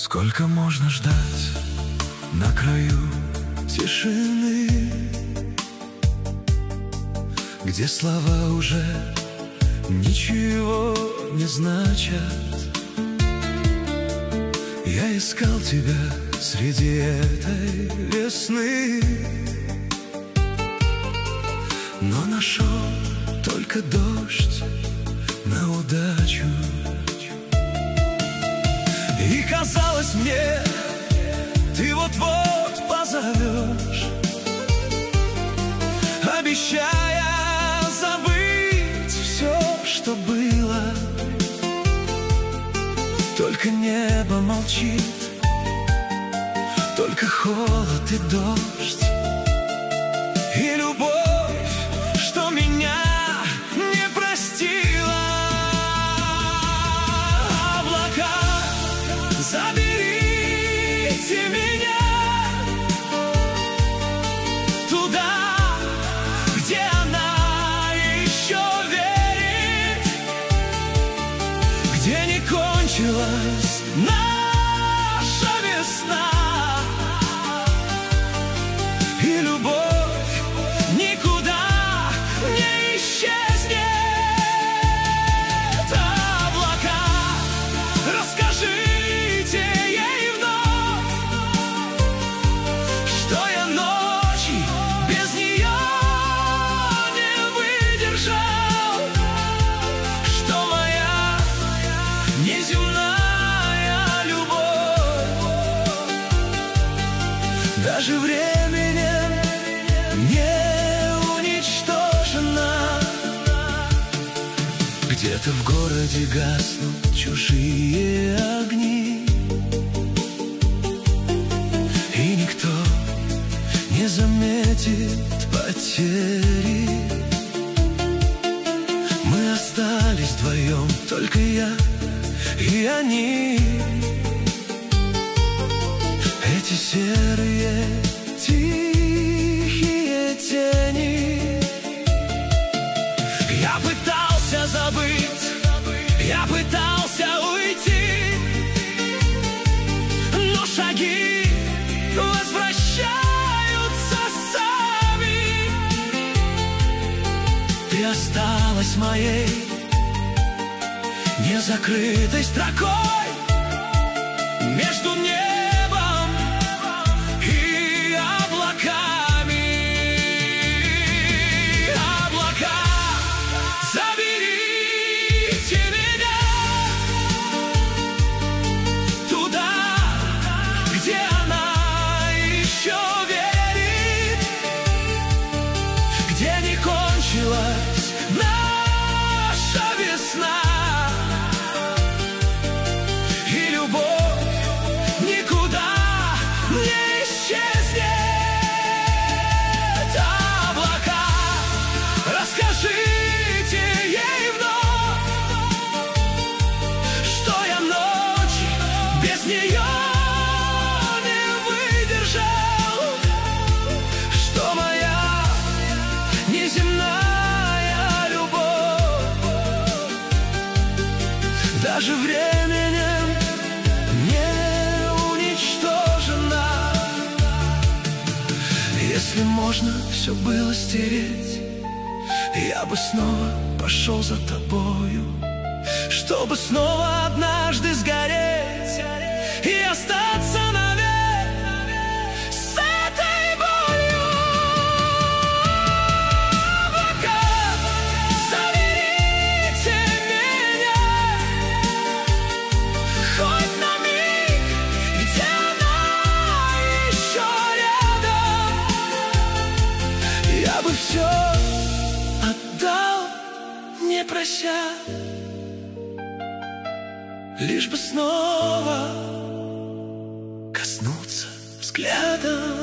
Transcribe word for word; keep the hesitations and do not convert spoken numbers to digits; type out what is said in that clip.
Сколько можно ждать на краю тишины, где слова уже ничего не значат? Я искал тебя среди этой весны, но нашел только дождь на удачу. И казалось мне, ты вот-вот позовешь, обещая забыть все, что было. Только небо молчит, только холод и дождь, и любовь, что меня не простила. Облака, заберите меня туда, где она еще верит, где не кончилась наша весна, и любовь никуда не исчезнет. Облака, расскажите ей вновь, что я ночи без нее не выдержал, что моя неземная любовь даже временем не уничтожена. Где-то в городе гаснут чужие огни, и никто не заметит потери. Мы остались вдвоем, только я и они. Эти серые тихие тени. Я пытался забыть, я пытался уйти, но шаги возвращаются сами. Ты осталась моей незакрытой строкой между небом и облаками. Облака, заберите меня туда, где она еще верит, где не кончилась наша весна, и любовь никуда не исчезнет. Облака, расскажите ей вновь, что я ночи без нее не выдержал, что моя неземная любовь даже временем не уничтожена. Если можно все было стереть, я бы снова пошел за тобою, чтобы снова однажды сгореть и остаться навек с этой болью. Облака, заберите меня хоть на миг, где она еще рядом. Я бы все отдал, не прося, лишь бы снова коснуться взглядом.